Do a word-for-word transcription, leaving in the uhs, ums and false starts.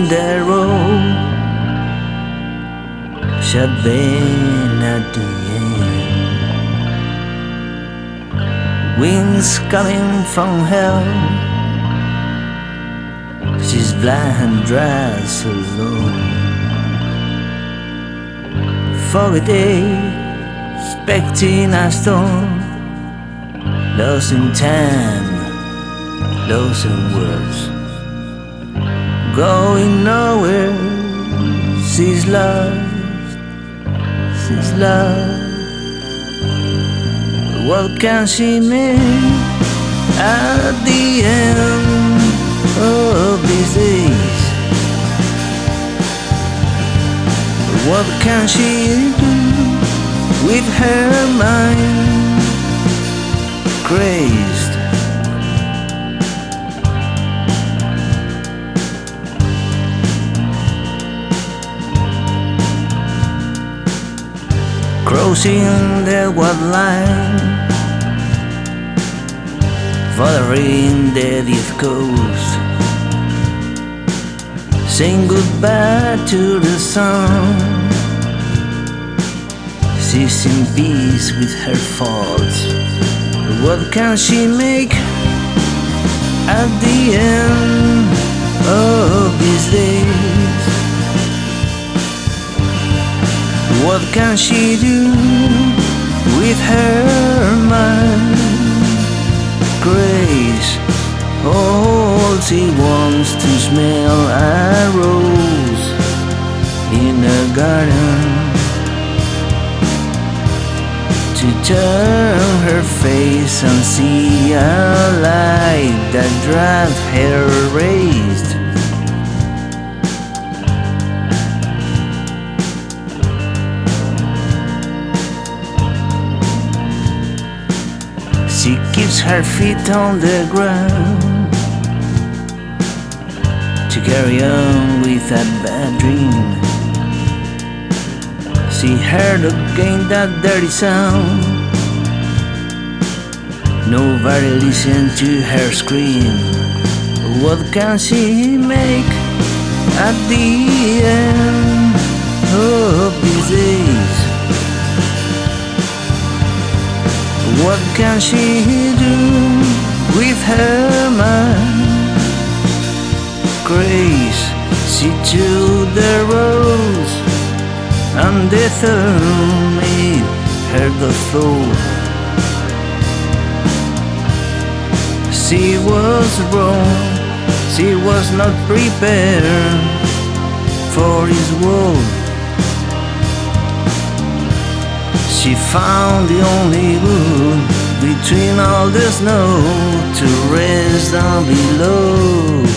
the road, shut been at the end. Winds coming from hell, she's blind, dressed alone. Foggy day, expecting a storm, lost in time, lost in words, going nowhere. She's lost, she's lost. What can she make at the end of these days? What can she do with her mind crazed? Crossing the white line, following the deep coast, saying goodbye to the sun. She's in peace with her faults. What can she make at the end of these days? What can she do with her mind grace? All she wants to smell a rose in a garden, to turn her face and see a light that drives her raised. She keeps her feet on the ground to carry on with that bad dream. She heard again that dirty sound. Nobody listened to her scream. What can she make at the end of these days? What can she do with her mind grace? She took the rose and the thorn made her the floor. She was wrong, she was not prepared for his world. She found the only wood between all the snow to rest down below.